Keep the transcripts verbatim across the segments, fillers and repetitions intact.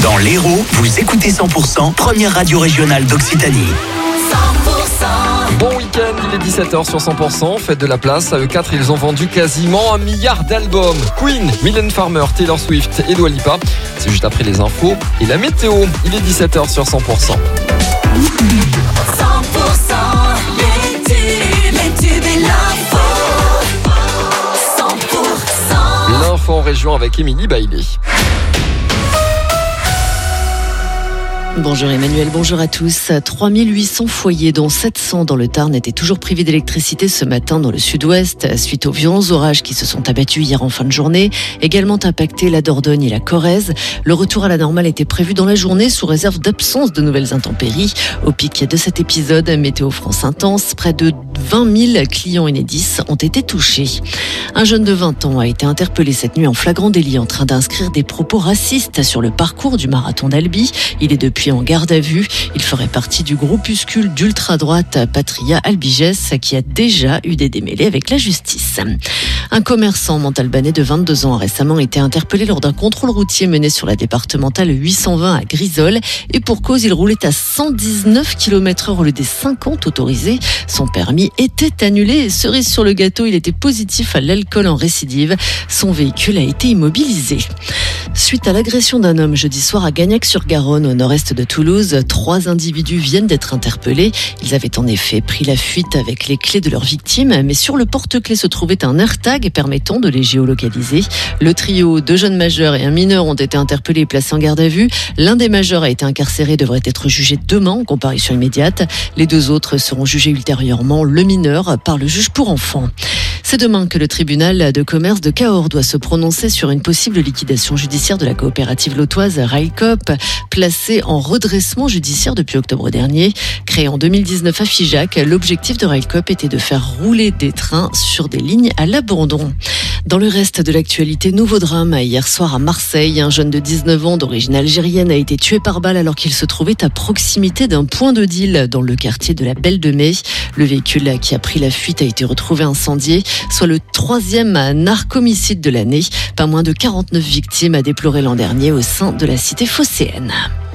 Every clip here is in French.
Dans l'Hérault, vous écoutez cent pour cent, première radio régionale d'Occitanie. cent pour cent. Bon week-end, il est dix-sept heures sur cent pour cent. Faites de la place. À eux quatre, ils ont vendu quasiment un milliard d'albums. Queen, Mylène Farmer, Taylor Swift et Dua Lipa. C'est juste après les infos et la météo. Il est dix-sept heures sur cent pour cent. cent pour cent, les tubes, les tubes et l'info. cent pour cent. L'info en région avec Émilie Bailey. Bonjour Emmanuel, bonjour à tous. trois mille huit cents foyers, dont sept cents dans le Tarn, étaient toujours privés d'électricité ce matin dans le sud-ouest, suite aux violents orages qui se sont abattus hier en fin de journée, également impacté la Dordogne et la Corrèze. Le retour à la normale était prévu dans la journée sous réserve d'absence de nouvelles intempéries. Au pic de cet épisode, Météo France intense, près de vingt mille clients Enedis ont été touchés. Un jeune de vingt ans a été interpellé cette nuit en flagrant délit en train d'inscrire des propos racistes sur le parcours du marathon d'Albi. Il est depuis en garde à vue. Il ferait partie du groupuscule d'ultra-droite Patria Albiges qui a déjà eu des démêlés avec la justice. Un commerçant montalbanais de vingt-deux ans a récemment été interpellé lors d'un contrôle routier mené sur la départementale huit cent vingt à Grisol. Et pour cause, il roulait à cent dix-neuf kilomètres heure au lieu des cinquante autorisés. Son permis était annulé et cerise sur le gâteau, il était positif à l'alcool en récidive. Son véhicule a été immobilisé. Suite à l'agression d'un homme jeudi soir à Gagnac-sur-Garonne, au nord-est de Toulouse, trois individus viennent d'être interpellés. Ils avaient en effet pris la fuite avec les clés de leur victime, mais sur le porte-clés se trouvait un AirTag permettant de les géolocaliser. Le trio, deux jeunes majeurs et un mineur, ont été interpellés et placés en garde à vue. L'un des majeurs a été incarcéré et devrait être jugé demain en comparution immédiate. Les deux autres seront jugés ultérieurement, le mineur par le juge pour enfants. C'est demain que le tribunal de commerce de Cahors doit se prononcer sur une possible liquidation judiciaire de la coopérative lotoise Railcoop, placée en redressement judiciaire depuis octobre dernier. Créée en deux mille dix-neuf à Figeac, l'objectif de Railcoop était de faire rouler des trains sur des lignes à l'abandon. Dans le reste de l'actualité, nouveau drame hier soir à Marseille. Un jeune de dix-neuf ans d'origine algérienne a été tué par balle alors qu'il se trouvait à proximité d'un point de deal dans le quartier de la Belle de Mai. Le véhicule qui a pris la fuite a été retrouvé incendié, soit le troisième narcomicide de l'année. Pas moins de quarante-neuf victimes à déplorer l'an dernier au sein de la cité phocéenne.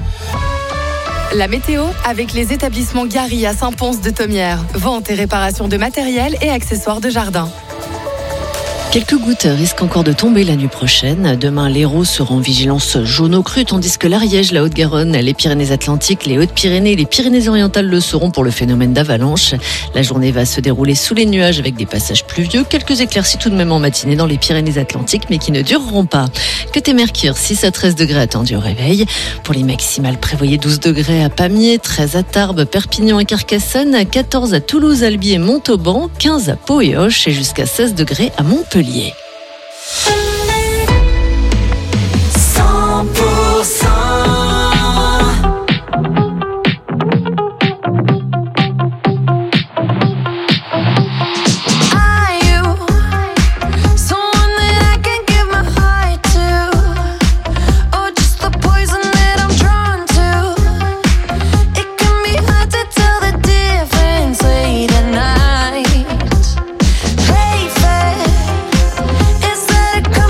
La météo avec les établissements Gary à Saint-Pons-de-Thomières. Vente et réparation de matériel et accessoires de jardin. Quelques gouttes risquent encore de tomber la nuit prochaine. Demain, l'Hérault sera en vigilance jaune au cru, tandis que l'Ariège, la Haute-Garonne, les Pyrénées-Atlantiques, les Hautes-Pyrénées et les Pyrénées-Orientales le seront pour le phénomène d'avalanche. La journée va se dérouler sous les nuages avec des passages pluvieux. Quelques éclaircies tout de même en matinée dans les Pyrénées-Atlantiques, mais qui ne dureront pas. Côté Mercure, six à treize degrés attendus au réveil. Pour les maximales, prévoyez douze degrés à Pamiers, treize à Tarbes, Perpignan et Carcassonne, quatorze à Toulouse, Albi et Montauban, quinze à Pau et Auch et jusqu'à seize degrés à Montpellier. cent pour cent. Is that a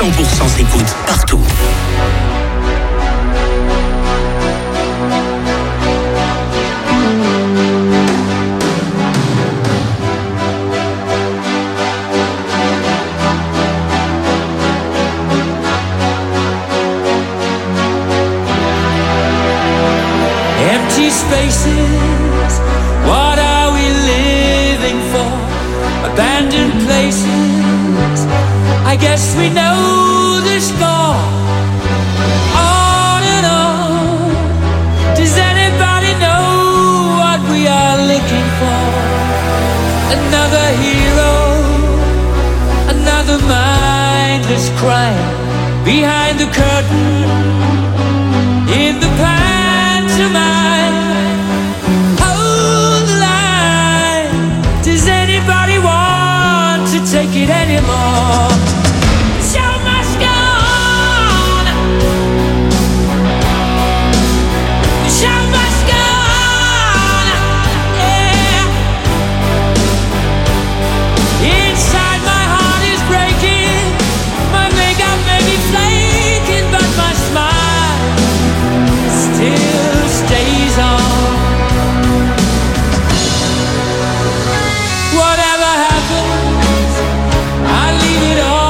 cent pour cent s'écoute partout. Empty spaces, what are we living for? Abandoned places, I guess we know the score. On and on, does anybody know what we are looking for? Another hero, another mindless crime. Behind the curtain, in the pantomime. Hold the line, does anybody want to take it anymore? The show must go on. The show must go on. Yeah. Inside my heart is breaking. My makeup may be flaking, but my smile still stays on. Whatever happens, I leave it all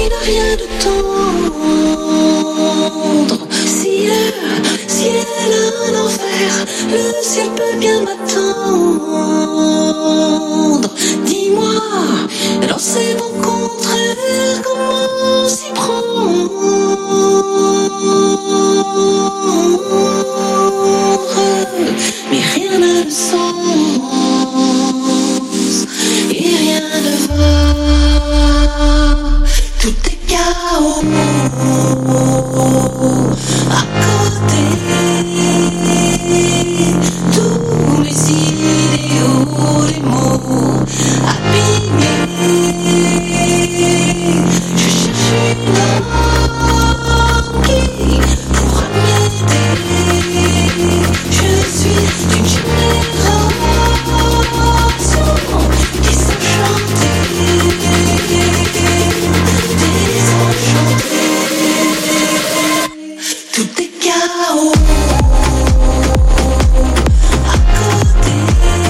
n'a rien de tendre. Si elle, si elle a un enfer, le ciel peut bien m'attendre. Dis-moi, dans ces bons contraires, comment s'y prendre? Mais rien n'a de sens et rien ne va. Tout est chaos à côté. Tous les idéaux, les mots abîmés. Je cherche une langue qui pourra m'aider. Je suis d'une génération qui sait chanter, désenchanté. Tout est chaos à côté.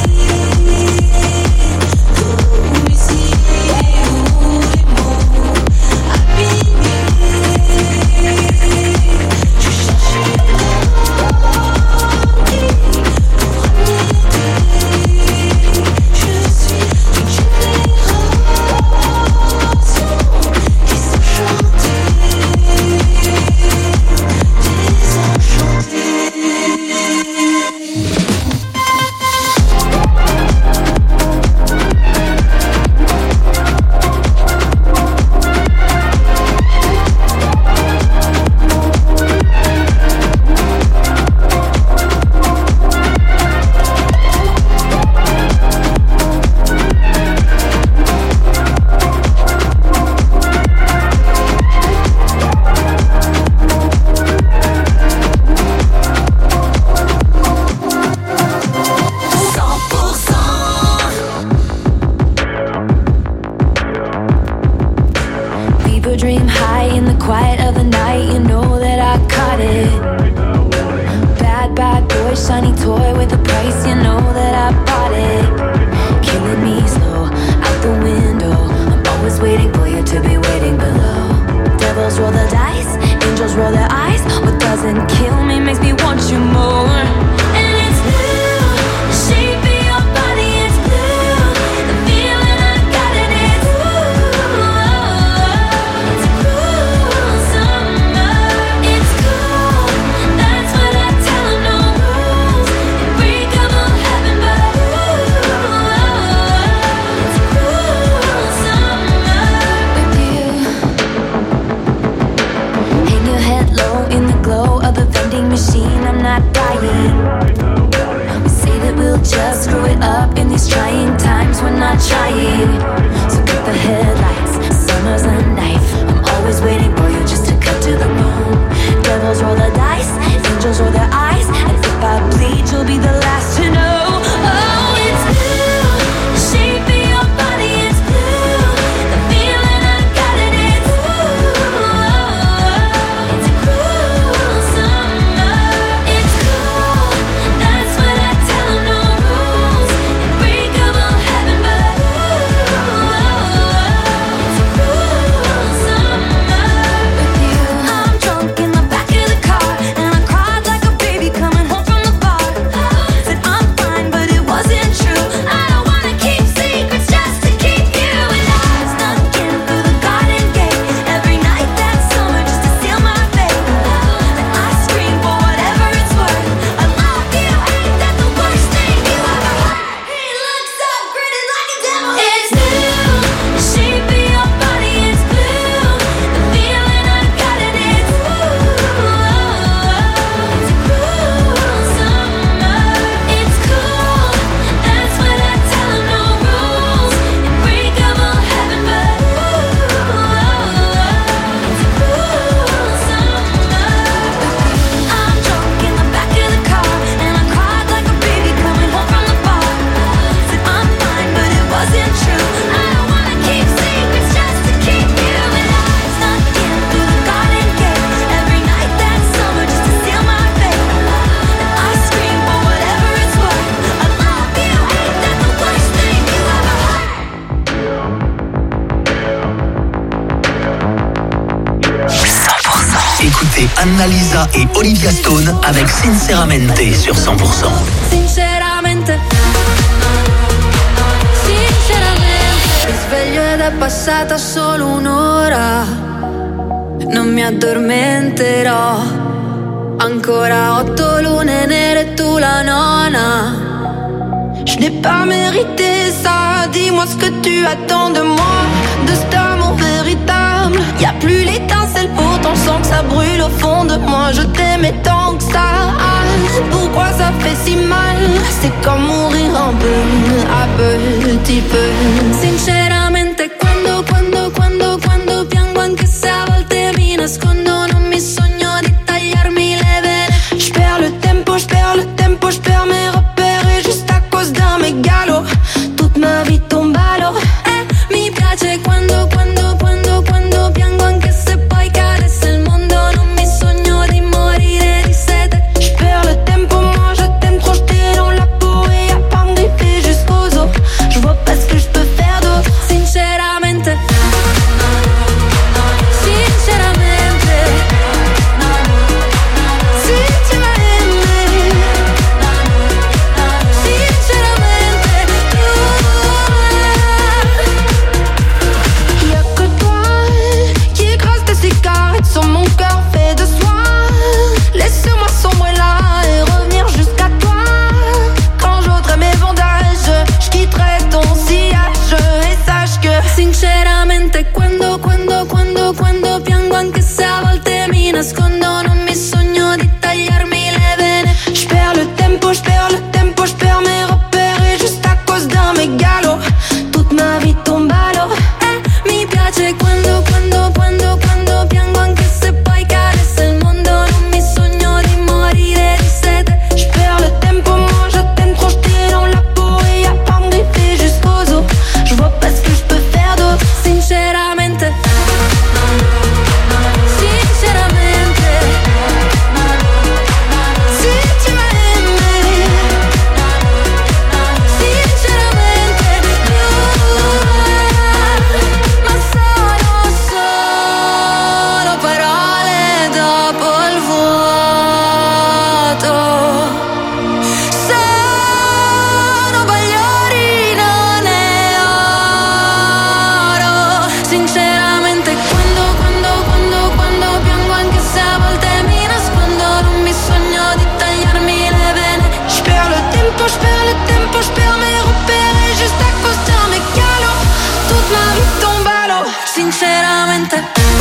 Tous les idéaux, les mots abîmés. Je cherche une langue qui pourra m'aider. Je suis d'une génération qui sait chanter, désenchanté. cent pour cent. People dream high in the quiet of the night. You know that I caught it. Bad, bad boy, shiny toy with a price. You know that I bought it. Killing me slow, out the window. I'm always waiting for you to be waiting below. Devils roll the dice, angels roll their eyes. What doesn't kill me makes me want you more. And it's blue, the shape of your body, it's blue. The feeling I got it, it's blue. It's cool summer, it's cool. That's what I tell 'em, no rules. Unbreakable heaven, but ooh, écoutez Annalisa et Olivia Stone avec Sinceramente sur cent pour cent. Sinceramente, sinceramente, mi sveglio ed è passata solo un'ora, non mi addormenterò, ancora otto lune nere e tu la nona. Je n'ai pas mérité ça, dis-moi ce que tu attends de moi, de cet amour véritable. Y'a plus l'étincelle, pourtant je sens que ça brûle au fond de moi. Je t'aimais tant que ça, pourquoi ça fait si mal? C'est comme mourir un peu, à petit peu. Sinceramente, quando, quando, quando, quando piango, anche se a volte mi nascondo, non mi sogno di tagliarmi le vene. Je perds le tempo, je perds le tempo, je perds mes repères juste à cause d'un mégalo. Toute ma vie tombe à l'eau. Eh, mi piace quando, quando, quando, quando piango, anche se poi cadesse il mondo, non mi sogno di morire di sete. Je perds le tempo, moi je t'aime trop, j'étais dans la peau et y'a pas me griffer jusqu'aux os. Je vois pas ce que je peux faire d'autre. Sinceramente, sinceramente, si tu m'as aimé, sinceramente, y'a que toi qui écrase tes cigarettes sur mon cœur fait de soie. Laisse-moi sombrer là et revenir jusqu'à toi. Quand j'ôterai mes bandages, je quitterai ton sillage et sache que sinceramente quando, quando, quando, quando piango, anche se a volte mi nascondo, non mi sogno di tagliarmi le vene. Je perds le tempo, je perds le tempo, je perds mes repères et juste à cause d'un mégalo, toute ma vie tombe à l'eau. Eh, mi piace quando, quando, quando, quando piango, anche se poi cadesse il mondo, non mi sogno di morire di sete. Je perds le tempo, moi je t'aime trop, j'étais dans la peau et y'a pas me griffer jusqu'aux os. Je vois pas ce que je peux faire d'autre. Sinceramente, sinceramente, si tu m'as aimé, sinceramente, ma sono solo parole dopo il vuoto. Sono bagliori, non è oro. Sinceramente, quando, quando, quando, quando piango, anche se a volte mi nascondo, non mi sogno di tagliarmi le vene. Je perds le tempo, je perds le tempo, je perds mes repères et juste à cause d'un mégalo, toute ma vie tombe à l'eau. Sinceramente,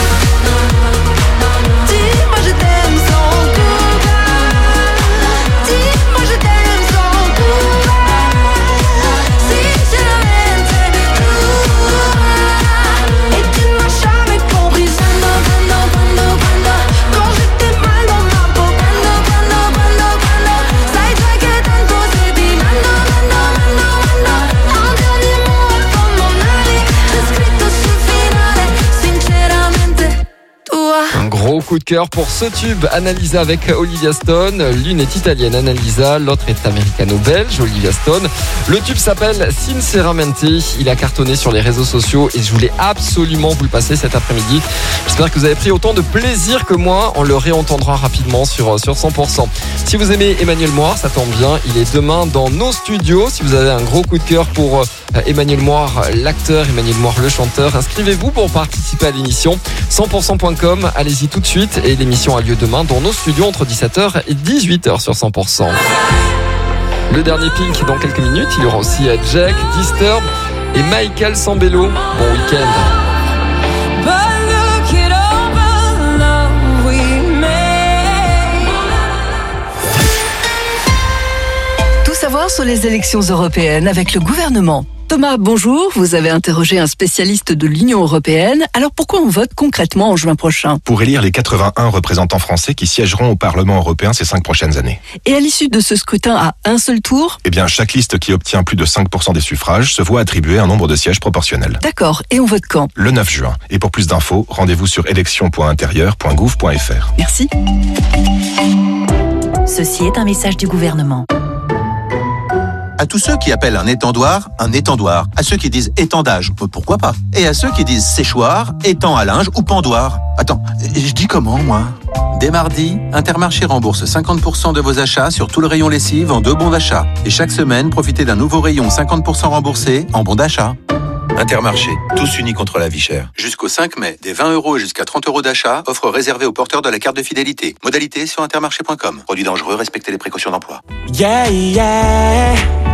dis-moi je t'aime sans couvert, dis-moi je t'aime sans couvert. Sinceramente, et tu ne m'as jamais compris. Quando, quando, quando, quando, quand j'étais mal dans ma peau. Quando, quando, quando, quando, sai già che tanto sei di mando, mando, mando, mando. Un dernier mot avant mon aller, j'ai scritto sul finale. Sinceramente, tua. Un gros coup de cœur pour ce tube, Annalisa avec Olivia Stone. L'une est italienne, Annalisa, l'autre est américano-belge, Olivia Stone. Le tube s'appelle Sinceramente. Il a cartonné sur les réseaux sociaux et je voulais absolument vous le passer cet après-midi. J'espère que vous avez pris autant de plaisir que moi. On le réentendra rapidement sur, sur cent pour cent. Si vous aimez Emmanuel Moir, ça tombe bien. Il est demain dans nos studios. Si vous avez un gros coup de cœur pour Emmanuel Moir, l'acteur, Emmanuel Moir, le chanteur, inscrivez-vous pour participer à l'émission cent pour cent point com. Allez-y tout de suite et l'émission a lieu demain dans nos studios entre dix-sept heures et dix-huit heures sur cent pour cent. Le dernier Pink dans quelques minutes. Il y aura aussi Jack, Disturb et Michael Sambello. Bon week-end. Tout savoir sur les élections européennes avec le gouvernement. Thomas, bonjour. Vous avez interrogé un spécialiste de l'Union européenne. Alors pourquoi on vote concrètement en juin prochain? Pour élire les quatre-vingt-un représentants français qui siégeront au Parlement européen ces cinq prochaines années. Et à l'issue de ce scrutin à un seul tour? Eh bien, chaque liste qui obtient plus de cinq pour cent des suffrages se voit attribuer un nombre de sièges proportionnel. D'accord. Et on vote quand? Le neuf juin. Et pour plus d'infos, rendez-vous sur élections point intérieur point gouv point fr. Merci. Ceci est un message du gouvernement. À tous ceux qui appellent un étendoir un étendoir, à ceux qui disent étendage, pourquoi pas, et à ceux qui disent séchoir, étang à linge ou pendoir. Attends, je dis comment moi? Dès mardi, Intermarché rembourse cinquante pour cent de vos achats sur tout le rayon lessive en deux bons d'achat. Et chaque semaine, profitez d'un nouveau rayon cinquante pour cent remboursé en bons d'achat. Intermarché, tous unis contre la vie chère. Jusqu'au cinq mai, des vingt euros et jusqu'à trente euros d'achat, offre réservée aux porteurs de la carte de fidélité. Modalité sur intermarché point com. Produit dangereux, respectez les précautions d'emploi. Yeah, yeah.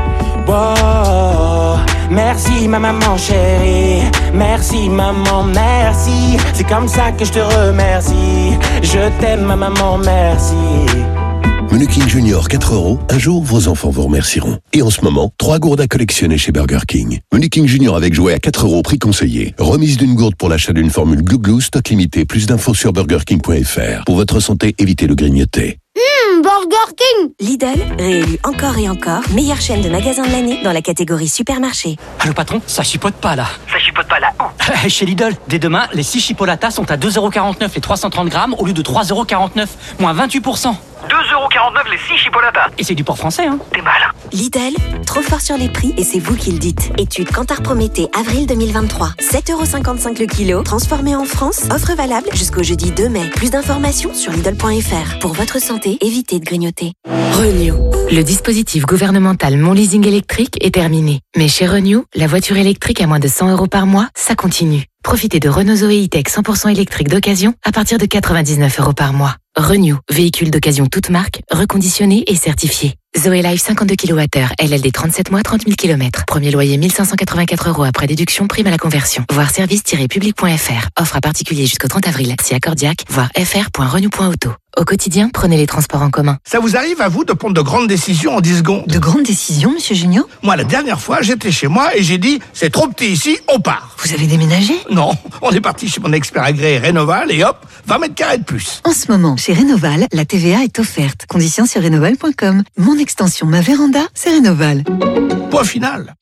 Wow. Merci ma maman chérie. Merci maman, merci. C'est comme ça que je te remercie. Je t'aime ma maman, merci. Menu King Junior quatre euros, un jour vos enfants vous remercieront. Et en ce moment, trois gourdes à collectionner chez Burger King. Menu King Junior avec jouet à quatre euros, prix conseillé. Remise d'une gourde pour l'achat d'une formule Glou Glou, stock limité. Plus d'infos sur burger king point f r. Pour votre santé, évitez le grignoter. Mmh, Burger King. Lidl, réélu encore et encore, meilleure chaîne de magasins de l'année dans la catégorie supermarché. Allô patron, ça chipote pas là. Ça chipote pas là où? Chez Lidl, dès demain, les six chipolatas sont à deux euros quarante-neuf les trois cent trente grammes au lieu de trois euros quarante-neuf, moins vingt-huit pour cent. deux euros quarante-neuf les six chipolatas. Et c'est du porc français, hein. T'es mal. Lidl, trop fort sur les prix et c'est vous qui le dites. Étude Kantar Prométhée, avril deux mille vingt-trois. sept euros cinquante-cinq le kilo, transformé en France, offre valable jusqu'au jeudi deux mai. Plus d'informations sur Lidl point f r. Pour votre santé, évitez de grignoter. Renew. Le dispositif gouvernemental Mon Leasing électrique est terminé. Mais chez Renew, la voiture électrique à moins de cent euros par mois, ça continue. Profitez de Renault Zoé E-Tech cent pour cent électrique d'occasion à partir de quatre-vingt-dix-neuf euros par mois. Renew, véhicule d'occasion toute marque, reconditionné et certifié. Zoé Life cinquante-deux kilowattheures, L L D trente-sept mois, trente mille kilomètres. Premier loyer mille cinq cent quatre-vingt-quatre euros après déduction, prime à la conversion. Voir service tiret public point f r. Offre à particulier jusqu'au trente avril. Si accordiaque, voir f r point renew point auto. Au quotidien, prenez les transports en commun. Ça vous arrive à vous de prendre de grandes décisions en dix secondes? De grandes décisions, monsieur Junio? Moi, la dernière fois, j'étais chez moi et j'ai dit, c'est trop petit ici, on part. Vous avez déménagé? Non, on est parti chez mon expert agréé Rénoval et hop, vingt mètres carrés de plus. En ce moment, chez Rénoval, la T V A est offerte. Conditions sur rénoval point com. Mon extension, ma véranda, c'est Rénoval. Point final.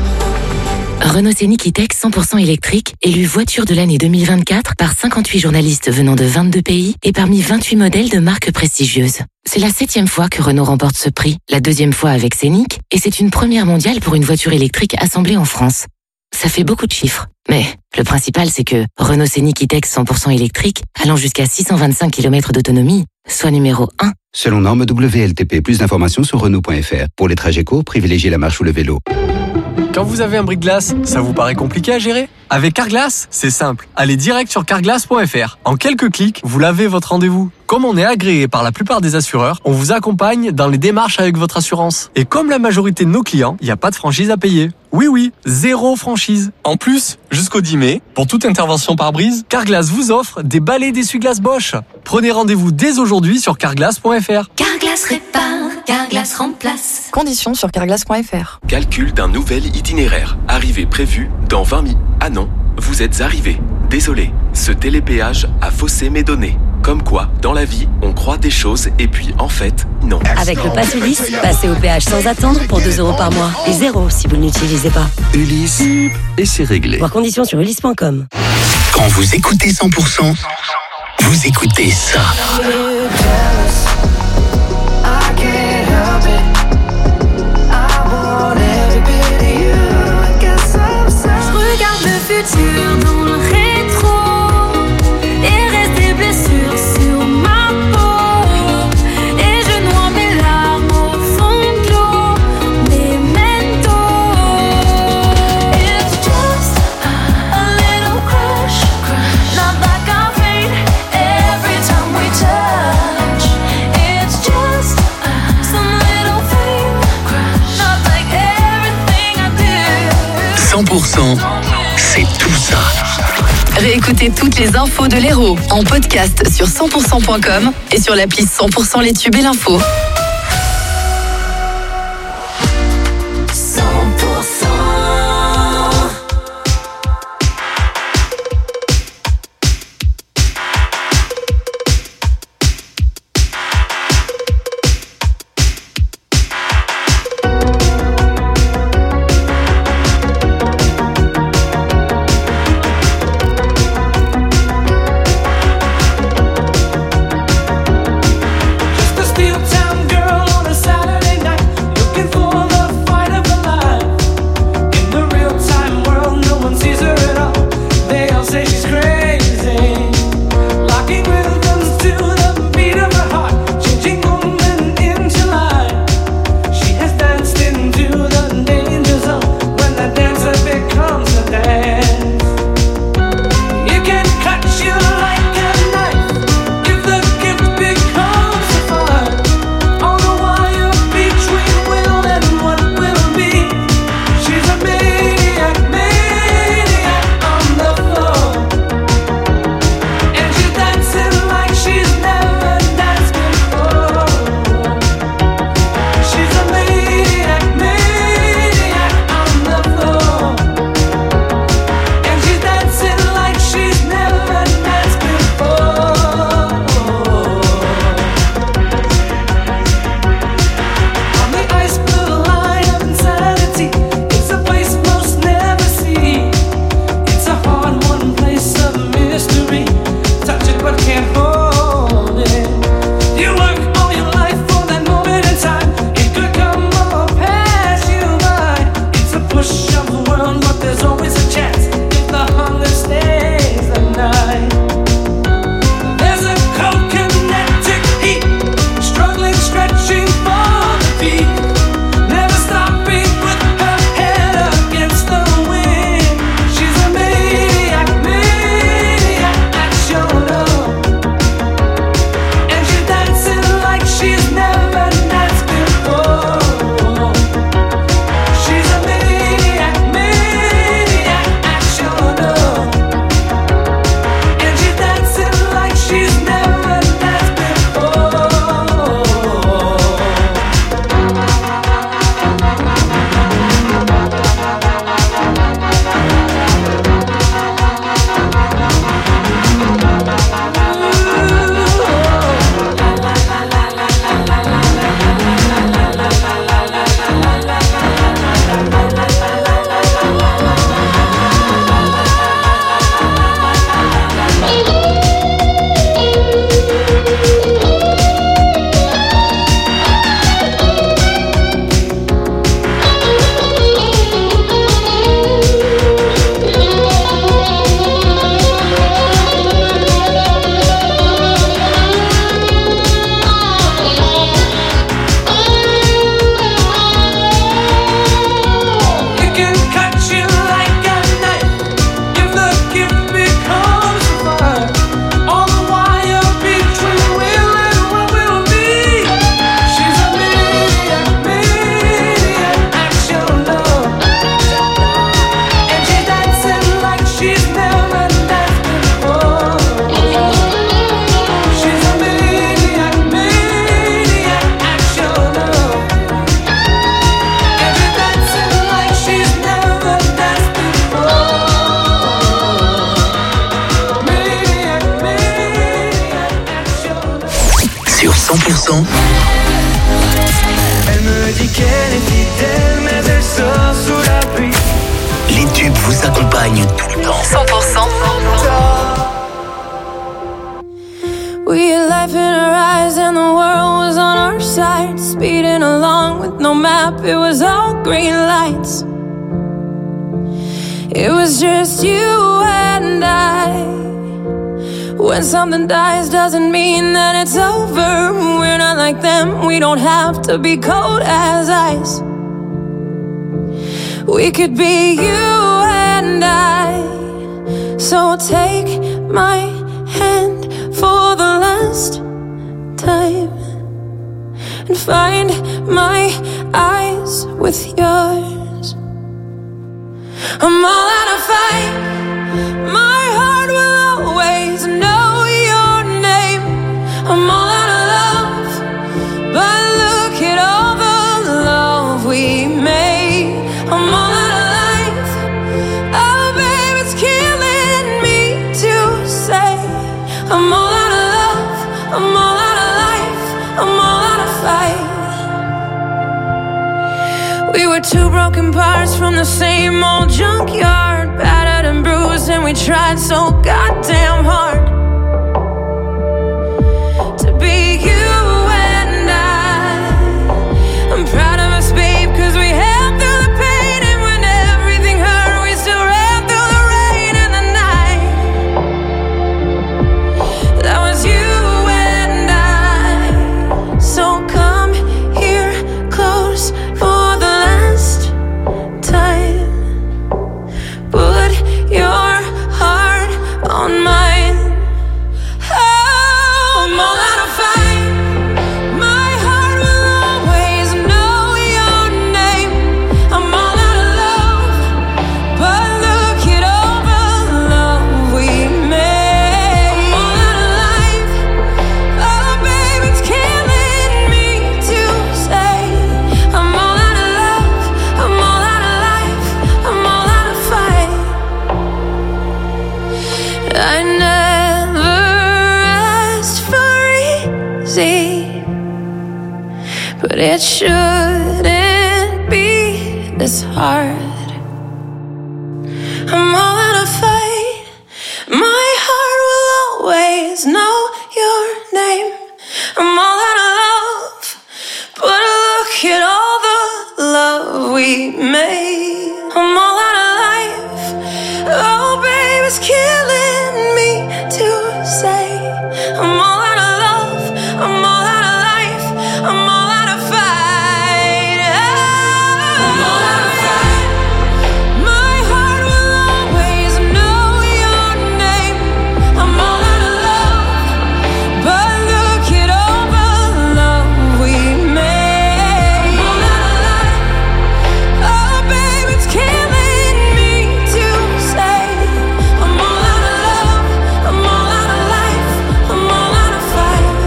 Renault Scénic E-Tech cent pour cent électrique, élu voiture de l'année deux mille vingt-quatre par cinquante-huit journalistes venant de vingt-deux pays et parmi vingt-huit modèles de marques prestigieuses. C'est la septième fois que Renault remporte ce prix, la deuxième fois avec Scénic, et c'est une première mondiale pour une voiture électrique assemblée en France. Ça fait beaucoup de chiffres, mais le principal c'est que Renault Scénic E-Tech cent pour cent électrique, allant jusqu'à six cent vingt-cinq kilomètres d'autonomie, soit numéro un. Selon norme W L T P, plus d'informations sur renault point f r. Pour les trajets courts, privilégiez la marche ou le vélo. Quand vous avez un brise-glace, ça vous paraît compliqué à gérer? Avec Carglass, c'est simple. Allez direct sur carglass point f r. En quelques clics, vous lavez votre rendez-vous. Comme on est agréé par la plupart des assureurs, on vous accompagne dans les démarches avec votre assurance. Et comme la majorité de nos clients, il n'y a pas de franchise à payer. Oui, oui, zéro franchise. En plus, jusqu'au dix mai, pour toute intervention par brise, Carglass vous offre des balais d'essuie-glace Bosch. Prenez rendez-vous dès aujourd'hui sur carglass point f r. Carglass répare, Carglass remplace. Conditions sur carglass point f r. Calcul d'un nouvel itinéraire. Arrivée prévue dans vingt minutes. Ah non, vous êtes arrivé. Désolé, ce télépéage a faussé mes données. Comme quoi, dans la vie, on croit des choses et puis en fait, non. Avec le Pass Ulysse, passez au péage sans attendre pour deux euros par mois. Et zéro si vous ne l'utilisez pas. Ulysse, et c'est réglé. Voir conditions sur ulysse point com. Quand vous écoutez cent pour cent, vous écoutez ça. Futur dans le rétro et reste des blessures sur ma peau et je noie mes larmes au fond de l'eau. Memento. It's just a little crush, not like I fade every time we touch. It's just some little thing, not like everything I do. cent pour cent. C'est tout ça. Réécoutez toutes les infos de l'Hérault en podcast sur cent pour cent point com et sur l'appli cent pour cent les tubes et l'info. Steel town cent pour cent. Elle me dit qu'elle est fidèle, mais elle sort sous la pluie. Les tubes vous accompagnent tout le temps. cent pour cent. We had life in our eyes and the world was on our side. Speeding along with no map, it was all green lights. It was just you and I. When something dies doesn't mean that it's over. We're not like them, we don't have to be cold as ice. We could be you and I. So take my hand for the last time and find my eyes with yours. I'm all out of fight. My heart will always know your name. I'm all out of love, but look at all the love we made. I'm all out of life. Oh babe, it's killing me to say I'm all out of love, I'm all out of life, I'm all out of fight. We were two broken parts from the same old junkyard, battered and bruised, and we tried so goddamn hard to be you and I. I'm proud of us, babe, cause we held through the pain, and when everything hurt, we still ran through the rain and the night. That was you and I. So come here close for the last time. Put your heart on mine. Oh, I'm all out of fight. My heart will always know your name. I'm all out of love, but look at all the love we made. I'm all out of life. Oh, baby, it's killing me to say I'm all out of love, I'm all out of life, I'm all out of fight. I never asked for easy, but it shouldn't be this hard. I'm all out of fight. My heart will always know your name. I'm all out of love, but look at all the love we made. I'm all out of life. Oh, babe, it's killing me to say I'm all out of love, I'm all out of life, I'm all out of fight. I'm all out of fight. My heart will always know your name. I'm all out of love, but look at all the love we made. I'm all out of life. Oh, babe, it's killing me to say I'm all out of love, I'm all out of life, I'm all out of fight.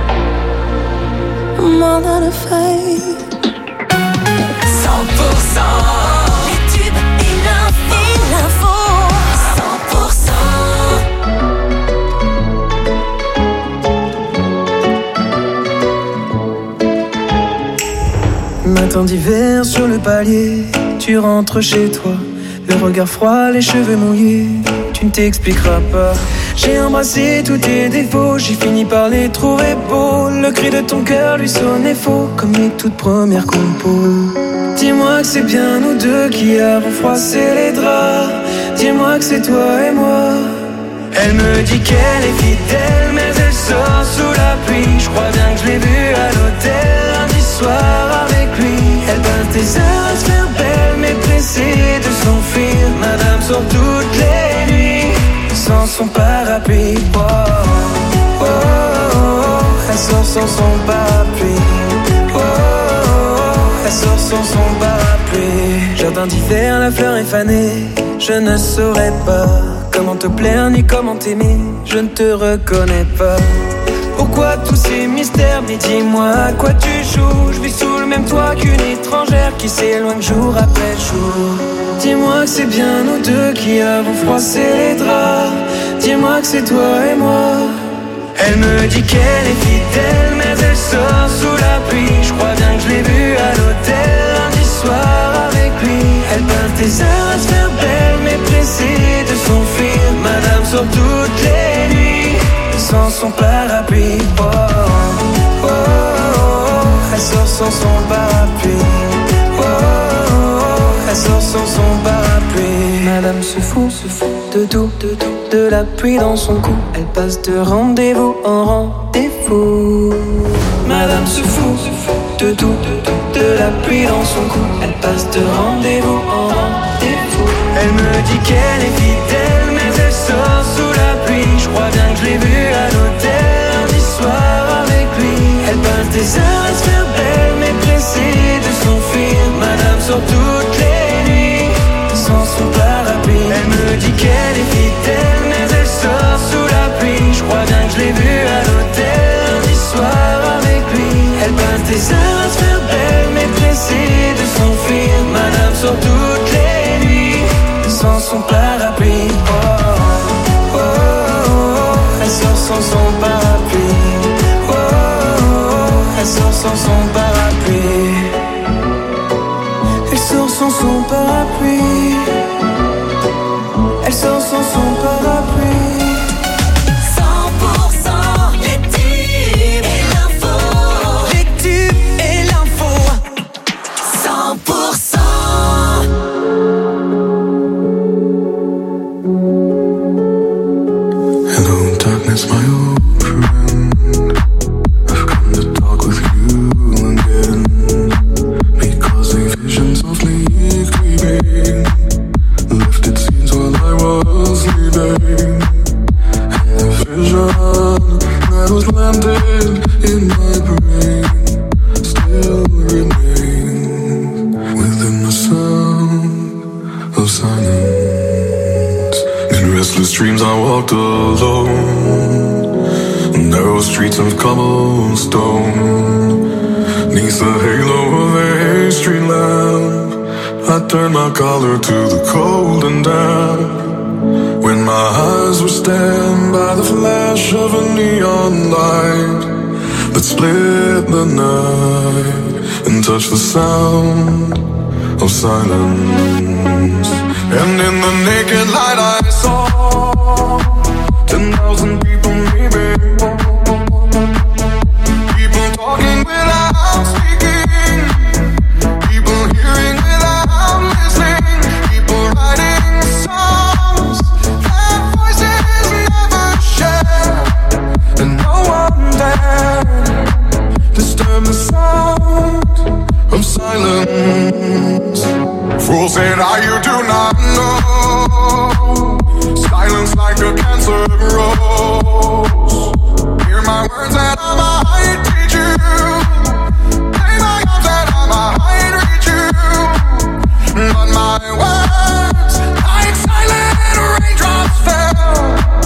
I'm all out of fight. cent pour cent. Les tubes et l'info. Et l'info. cent pour cent. Matin d'hiver sur le palier, tu rentres chez toi, le regard froid, les cheveux mouillés, tu ne t'expliqueras pas. J'ai embrassé tous tes défauts, j'ai fini par les trouver beaux. Le cri de ton cœur lui sonnait faux, comme les toutes premières compos. Dis-moi que c'est bien nous deux qui avons froissé les draps. Dis-moi que c'est toi et moi. Elle me dit qu'elle est fidèle, mais elle sort sous la pluie. Je crois bien que je l'ai vue à l'hôtel lundi soir avec lui. Elle passe des heures à se faire belle, mais pressée de s'enfuir. Madame sort toutes les nuits sans son parapluie. Oh, oh, oh, oh. Elle sort sans son parapluie. Oh, oh, oh. Elle sort sans son parapluie. Jardin d'hiver, la fleur est fanée. Je ne saurais pas comment te plaire ni comment t'aimer. Je ne te reconnais pas. Pourquoi tous ces mystères? Mais dis-moi à quoi tu joues. Je vis sous le même toit qu'une étrangère qui s'éloigne jour après jour. Dis-moi que c'est bien nous deux qui avons froissé les draps. Dis-moi que c'est toi et moi. Elle me dit qu'elle est fidèle, mais elle sort sous la pluie. Je crois bien que je l'ai vue à l'hôtel lundi soir avec lui. Elle passe des heures à se faire belle, mais pressée de s'enfuir. Madame sort toutes les nuits sans son parapluie. Oh, oh, oh, oh. Elle sort sans son parapluie. Oh, oh, oh. Elle sort sans son parapluie. Madame se fout, se fout de tout, de tout, de la pluie dans son cou. Elle passe de rendez-vous en rendez-vous. Madame se fout, se fout de tout, de tout, de la pluie dans son cou. Elle passe de rendez-vous en rendez-vous. Elle me dit qu'elle est fidèle, mais elle sort sous la pluie. Je crois bien que je l'ai vue à l'hôtel lundi soir avec lui. Elle passe des heures à se faire belle, mais pressée de s'enfuir. Madame sort toutes les nuits sans son parapluie. Elle me dit qu'elle est fidèle, mais elle sort sous la pluie. Je crois bien que je l'ai vue à l'hôtel lundi soir avec lui. Elle passe des heures à se faire belle, mais pressée de s'enfuir. Madame sort toutes les nuits sans son parapluie. Oh, oh, oh, oh. Elle sort sans son parapluie. Oh, oh, oh. Elle sort sans son parapluie. Elle sort sans son parapluie. Elle sort sans son parapluie. cent pour cent les tubes et l'info. Les tubes et l'info. cent pour cent. Hello, darkness, my old friend. I've come to talk with you again. Because a vision softly creeping left its scenes while I was sleeping. And the vision that was landed in my brain still remains within the sound of silence. In restless dreams I walked alone, narrow streets of cobblestone. Neath the halo of a street lamp, I turned my collar to the cold and damp. When my eyes were stabbed by the flash of a neon light that split the night and touched the sound of silence. And in the naked light I saw ten thousand people maybe, people talking without speaking, people hearing without listening, people writing songs that voices never share, and no one dared disturb the sound of silence. Fools said, "Ah, you do not know. Silence like a cancer grows. Hear my words that I might teach you. Play my arms that I might reach you. But my words, like silent raindrops, fell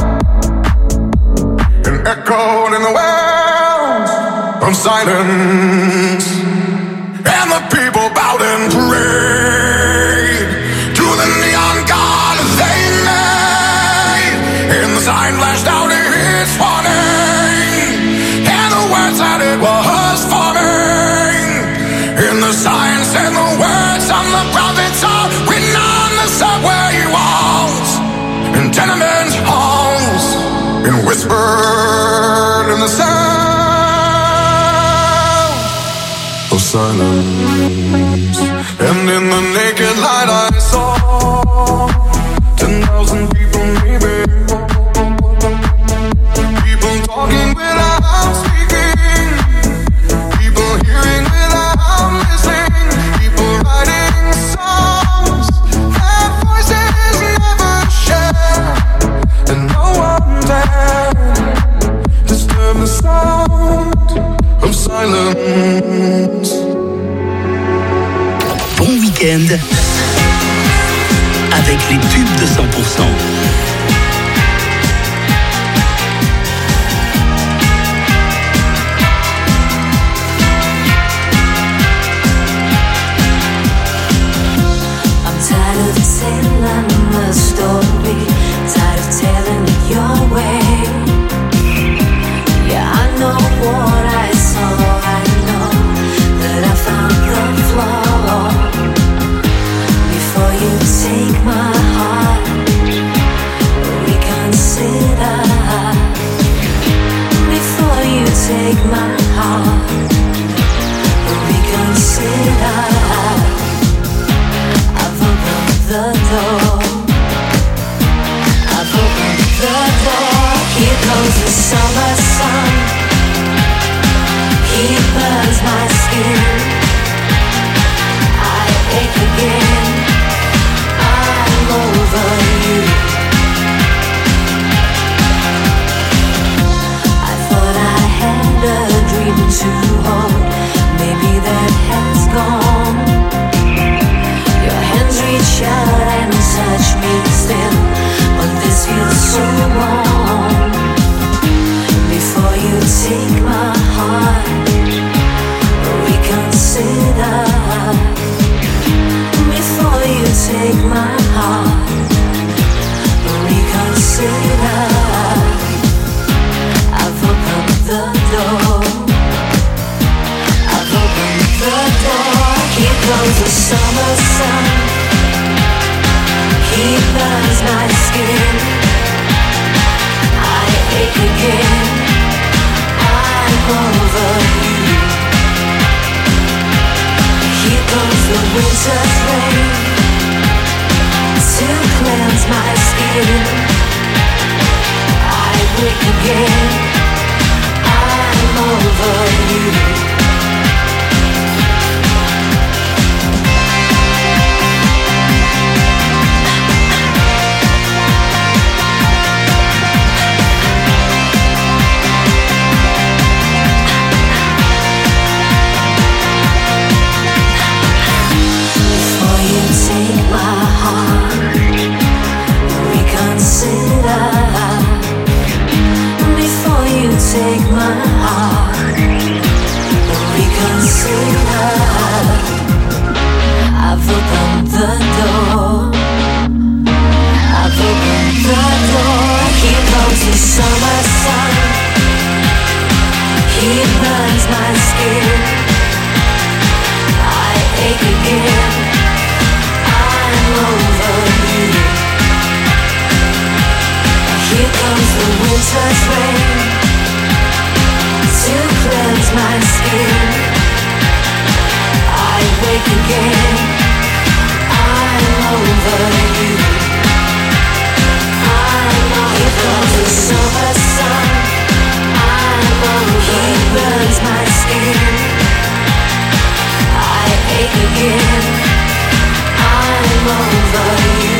and echoed in the wells of silence. And the people bowed and prayed to the neon god they made. And the sign flashed out its warning, and the words that it was forming. And the sign said the words on the prophets are written on the subway walls, in tenement halls, and whispered in the sound of silence. And in the naked light I saw ten thousand people maybe, people talking without speaking, people hearing without listening, people writing songs that voices never share, and no one dared disturb the sound of silence. Bon week-end avec les tubes de cent pour cent. I'm tired of telling the story, tired of telling it your way. Yeah, I know what I saw. take my heart, reconsider. I've opened the door, I've opened the door. Here goes the summer sun, he burns my skin. I ache again, I'm over you. I thought I had a dream to hold, maybe that has gone. Your hands reach out and touch me still, but this feels so wrong. Before you take my heart, reconsider. Before you take my heart, reconsider. I've opened the door, I've opened the door. Here goes the summer sun, he burns my skin. I ache again, I'm over you. Here goes the winter's rain to cleanse my skin. I wake again, I'm over you. Before you take my heart, reconsider. Before you take my heart, reconsider. I've opened the door, I've opened the door. Here comes the summer sun, he burns my skin. I ache again, I'm over you. Here comes the winter's rain to cleanse my skin. I wake again, I'm over you. I'm over. Here comes the summer sun, I'm over. He burns my skin. I ache again, I'm over you.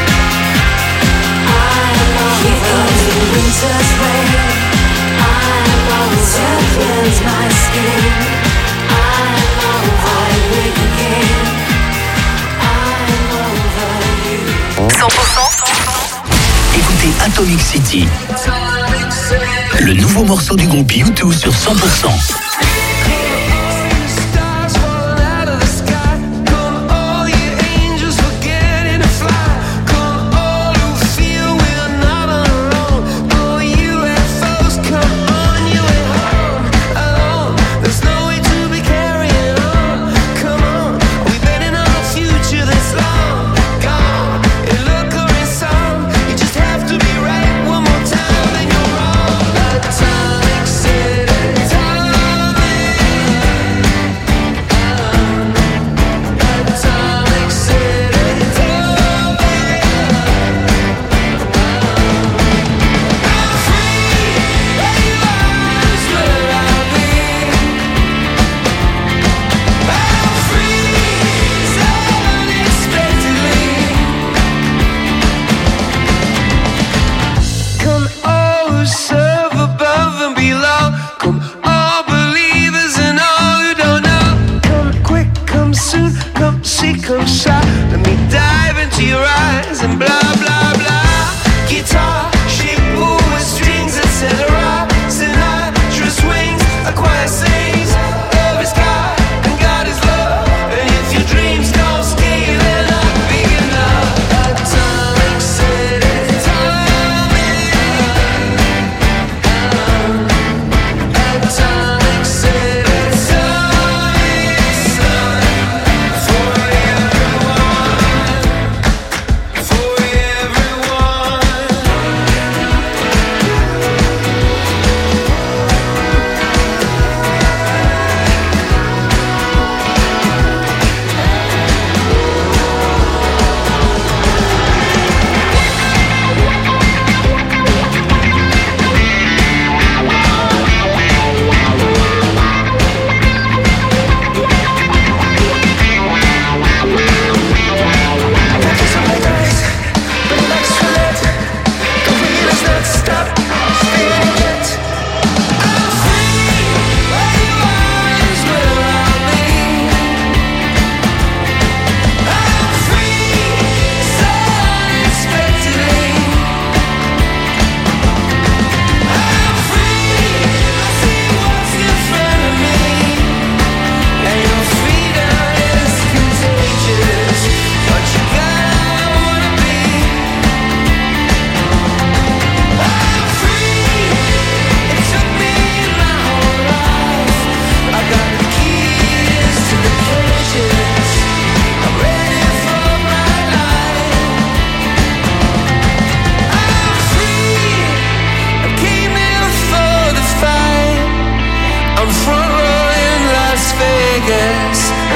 I'm over. Here comes the winter's rain, I'm over. To cleanse my skin, I'm over. I wake again, I'm over you. cent pour cent Écoutez Atomic City, le nouveau morceau du groupe U deux sur cent pour cent. Atomic City, time.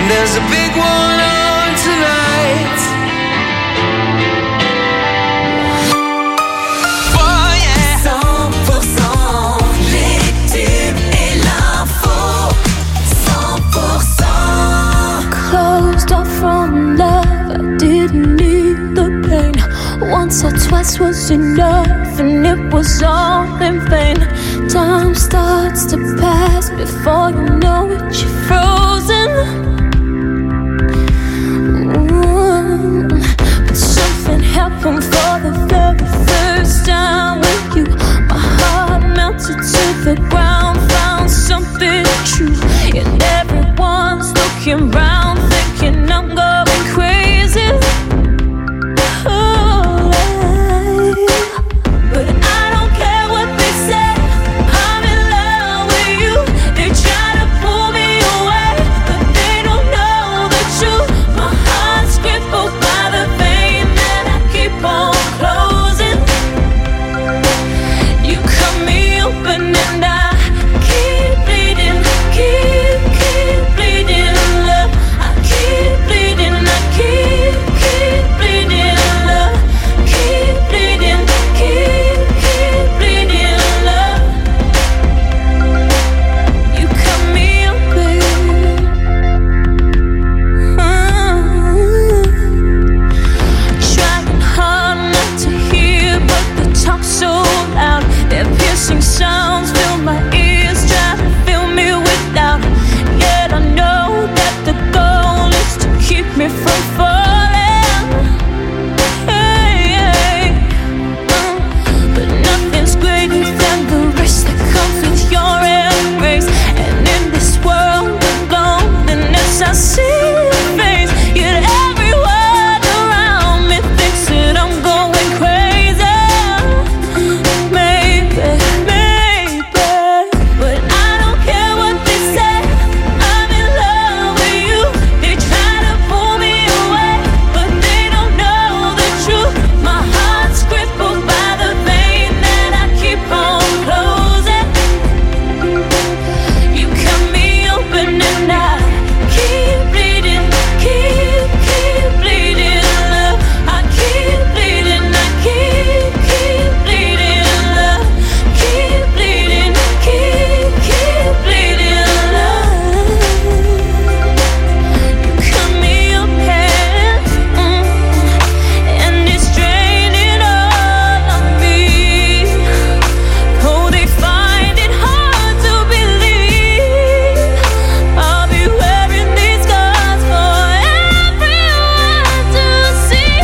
And there's a big one on tonight. Oh yeah. cent pour cent les tubes et l'info. cent pour cent. Closed off from love, I didn't need the pain. Once or twice was enough, and it was all in vain. Time starts to pass before you know it, you're frozen. Ooh. But something happened for the very first time with you. My heart melted to the ground, found something true. And everyone's looking round, thinking I'm going crazy. Oh, but I don't care what they say. I'm in love with you. They try to pull me away, but they don't know the truth. My heart's crippled by the vein that I keep on closing. You cut me open and I keep bleeding, keep, keep bleeding, love. I keep bleeding, I keep, keep bleeding, love. Keep bleeding, keep, keep bleeding, love. You cut me open. Trying hard not to hear, but the talk's so loud. Their piercing sounds fill my ears, try to fill me with doubt. Yet I know that the goal is to keep me from falling. Hey, hey. Uh, but nothing's greater than the rest that comes with your embrace. And in this world of loneliness, I see your face. Yet everyone around me thinks that I'm going crazy. Maybe, maybe, but I don't care what they say. I'm in love with you. They try to pull me away, but they don't know the truth. My heart's crippled by the vein that I keep on closing. You cut me open and I keep bleeding, keep, keep bleeding, love. I keep bleeding, I keep, keep bleeding, love. Keep bleeding, keep, keep bleeding, love. You cut me open, mm, and it's draining all of me. Oh, they find it hard to believe I'll be wearing these scars for everyone to see.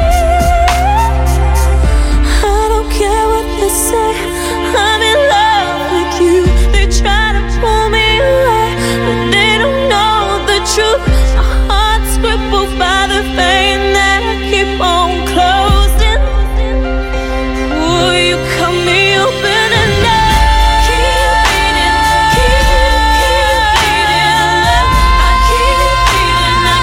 I don't care what they say. I'm in love with you. They try to pull me away, but they don't know the truth. My heart's crippled by the vein that I keep on closing. Ooh, you cut me open and I keep bleeding, keep, keep bleeding, love. I keep bleeding, I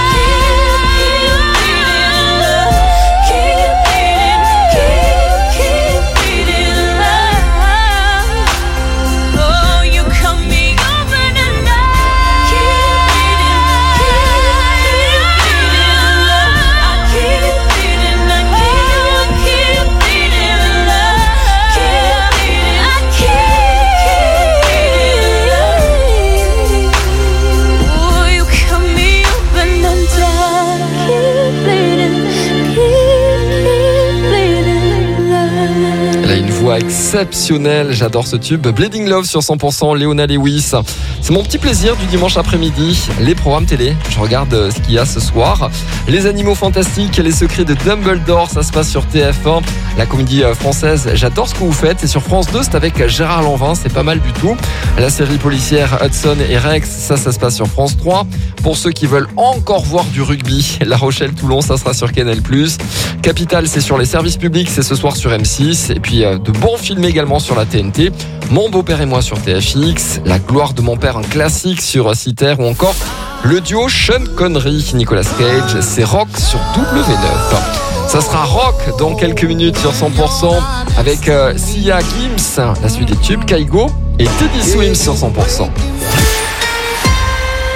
keep, keep bleeding, love. Keep bleeding, keep, keep bleeding, love. Oh, you cut me open and I keep bleeding, keep, keep bleeding, love. I keep bleeding, I keep, keep bleeding, love. Keep bleeding, I keep, keep bleeding. Oh, you cut me open and I keep bleeding, keep, keep bleeding, love. Elle a une voix exceptionnelle, j'adore ce tube. Bleeding Love sur cent pour cent, Leona Lewis. C'est mon petit plaisir du dimanche après-midi. Les programmes télé, je regarde euh, ce qu'il y a ce soir. Les animaux fantastiques, les secrets de Dumbledore, ça se passe sur T F un. La comédie euh, française, j'adore ce que vous faites. Et sur France deux, c'est avec Gérard Lanvin, c'est pas mal du tout. La série policière Hudson et Rex, ça, ça se passe sur France trois. Pour ceux qui veulent encore voir du rugby, La Rochelle-Toulon, ça sera sur Canal plus. Capital, c'est sur les services publics, c'est ce soir sur M six. Et puis euh, de bons films également sur la T N T. Mon beau-père et moi sur T F X. La gloire de mon père, un classique sur Citer. Ou encore le duo Sean Connery, Nicolas Cage. C'est Rock sur W neuf. Ça sera Rock dans quelques minutes sur cent pour cent avec euh, Sia Gims, la suite des tubes, Kaigo et Teddy Swims sur cent pour cent. J'y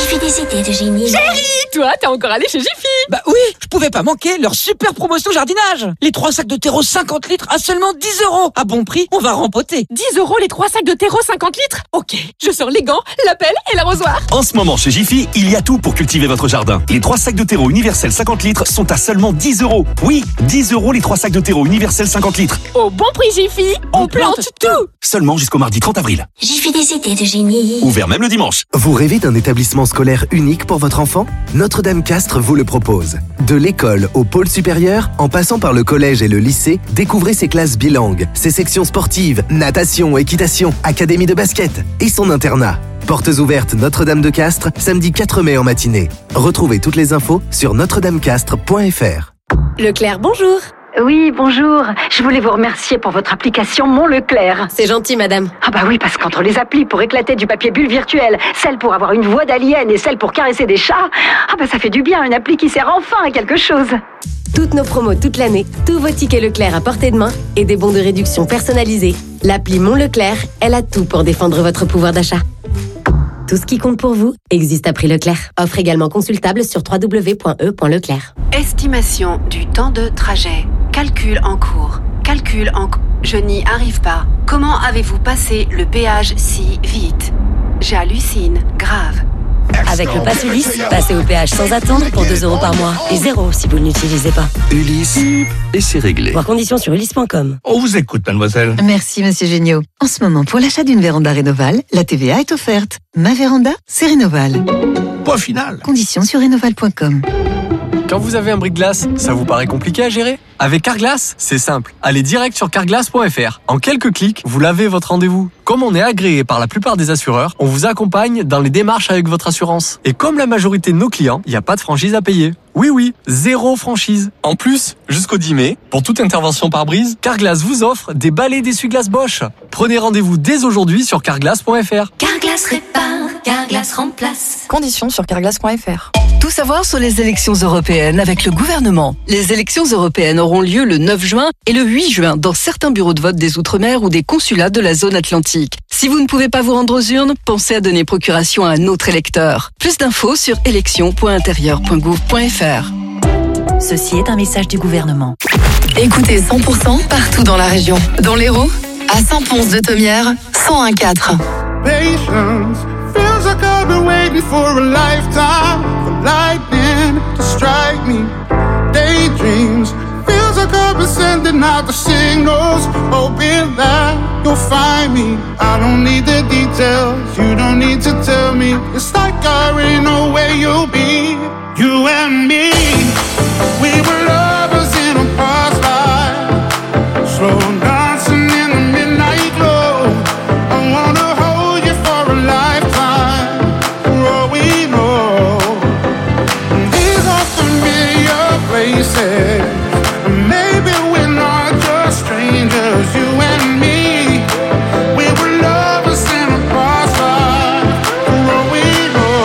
Jiffy des idées de génie. Chérie, toi, t'es encore allé chez Jiffy? Bah oui, je pouvais pas manquer leur super promotion jardinage. Les trois sacs de terreau cinquante litres à seulement dix euros. À bon prix, on va rempoter. dix euros les trois sacs de terreau cinquante litres? Ok, je sors les gants, la pelle et l'arrosoir. En ce moment, chez Jiffy, il y a tout pour cultiver votre jardin. Les trois sacs de terreau universels cinquante litres sont à seulement dix euros. Oui, dix euros les trois sacs de terreau universels cinquante litres. Au bon prix Jiffy, on, on plante, plante tout. Seulement jusqu'au mardi trente avril. Jiffy des idées de génie. Ouvert même le dimanche. Vous rêvez d'un établissement scolaire unique pour votre enfant? Notre-Dame-Castres vous le propose. De l'école au pôle supérieur, en passant par le collège et le lycée, découvrez ses classes bilingues, ses sections sportives, natation, équitation, académie de basket et son internat. Portes ouvertes Notre-Dame-de-Castres, samedi quatre mai en matinée. Retrouvez toutes les infos sur notre dame castres point f r. Leclerc, bonjour. Oui, bonjour. Je voulais vous remercier pour votre application Mon Leclerc. C'est gentil, madame. Ah bah oui, parce qu'entre les applis pour éclater du papier bulle virtuel, celle pour avoir une voix d'alien et celle pour caresser des chats, ah bah ça fait du bien, une appli qui sert enfin à quelque chose. Toutes nos promos toute l'année, tous vos tickets Leclerc à portée de main et des bons de réduction personnalisés. L'appli Mon Leclerc, elle a tout pour défendre votre pouvoir d'achat. Tout ce qui compte pour vous existe à prix Leclerc. Offre également consultable sur w w w point e point leclerc. Estimation du temps de trajet. Calcul en cours. Calcul en cours. Je n'y arrive pas. Comment avez-vous passé le péage si vite? J'hallucine. Grave. Avec le Pass Ulysse, passez au péage sans attendre pour deux euros par mois. Et zéro si vous ne l'utilisez pas. Ulysse, et c'est réglé. Voir conditions sur ulysse point com. On vous écoute, mademoiselle. Merci, monsieur Géniaud. En ce moment, pour l'achat d'une véranda Rénoval, la T V A est offerte. Ma véranda, c'est Rénoval. Point final. Conditions sur rénoval point com. Quand vous avez un bris-de-glace, ça vous paraît compliqué à gérer? Avec Carglass, c'est simple. Allez direct sur carglass point f r. En quelques clics, vous l'avez votre rendez-vous. Comme on est agréé par la plupart des assureurs, on vous accompagne dans les démarches avec votre assurance. Et comme la majorité de nos clients, il n'y a pas de franchise à payer. Oui, oui, zéro franchise. En plus, jusqu'au dix mai, pour toute intervention par brise, Carglass vous offre des balais d'essuie-glace Bosch. Prenez rendez-vous dès aujourd'hui sur carglass point f r. Carglass répare, Carglass remplace. Conditions sur carglass point f r. Tout savoir sur les élections européennes avec le gouvernement. Les élections européennes auront lieu le neuf juin et le huit juin dans certains bureaux de vote des Outre-mer ou des consulats de la zone atlantique. Si vous ne pouvez pas vous rendre aux urnes, pensez à donner procuration à un autre électeur. Plus d'infos sur élections point intérieur point gouv point f r. Ceci est un message du gouvernement. Écoutez cent pour cent partout dans la région. Dans l'Hérault, à Saint-Pons-de-Thomières, cent un virgule quatre. Patience feels like I've been waiting for a lifetime for lightning to strike me. Daydreams feels like I've been sending out the signals, hoping that you'll find me. I don't need the details, you don't need to tell me. It's like I already know where you'll be. You and me, we were lovers in a past life, slow dancing in the midnight glow. I wanna hold you for a lifetime, for all we know. These are familiar places, maybe we're not just strangers. You and me, we were lovers in a past life, for all we know.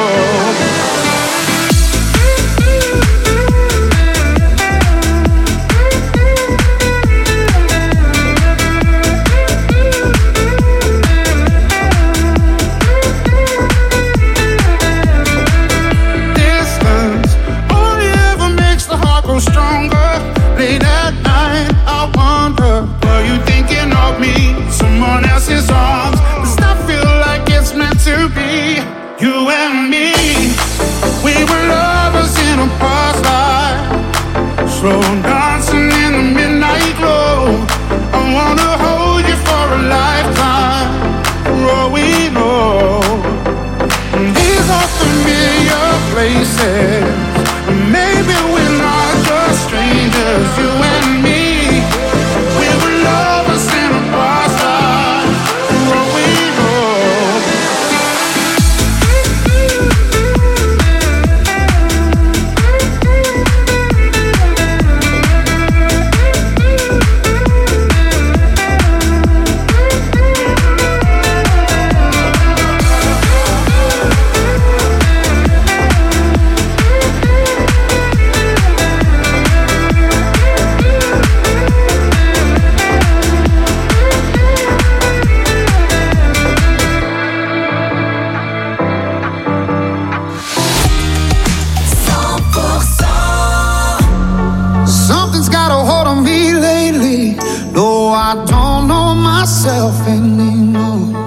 myself anymore.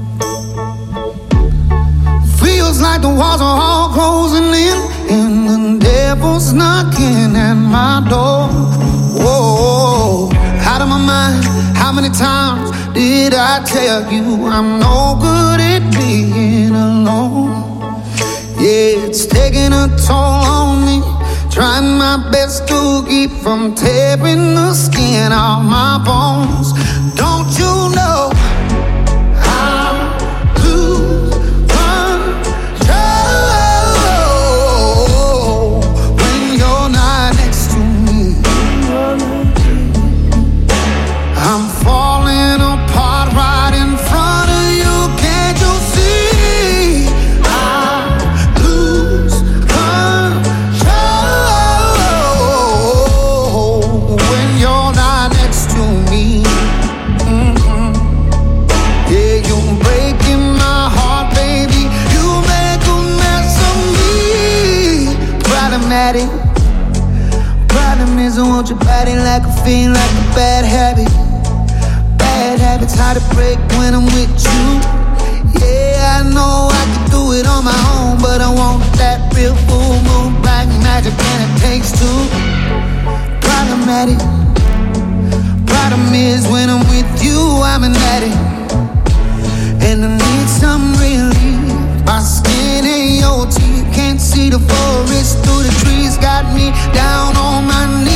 Feels like the walls are all closing in, and the devil's knocking at my door. Whoa, out of my mind. How many times did I tell you I'm no good at being alone? Yeah, it's taking a toll on me. Trying my best to keep from tearing the skin off my bones. Don't you know I lose control when you're not next to me? I'm falling apart right in front of you. Can't you see? I lose control when you're not next to me. Mm-hmm. Yeah, you're breaking my heart, baby. You make a mess of me. Problematic. Problem is I want your body like a fiend, like a bad habit. Bad habits hard to break when I'm with you. Yeah, I know I can do it on my own, but I want that real full moon black magic, and it takes two. Problematic. Problem is when I'm with you, I'm an addict, and I need some relief. My skin and your teeth can't see the forest through the trees. Got me down on my knees.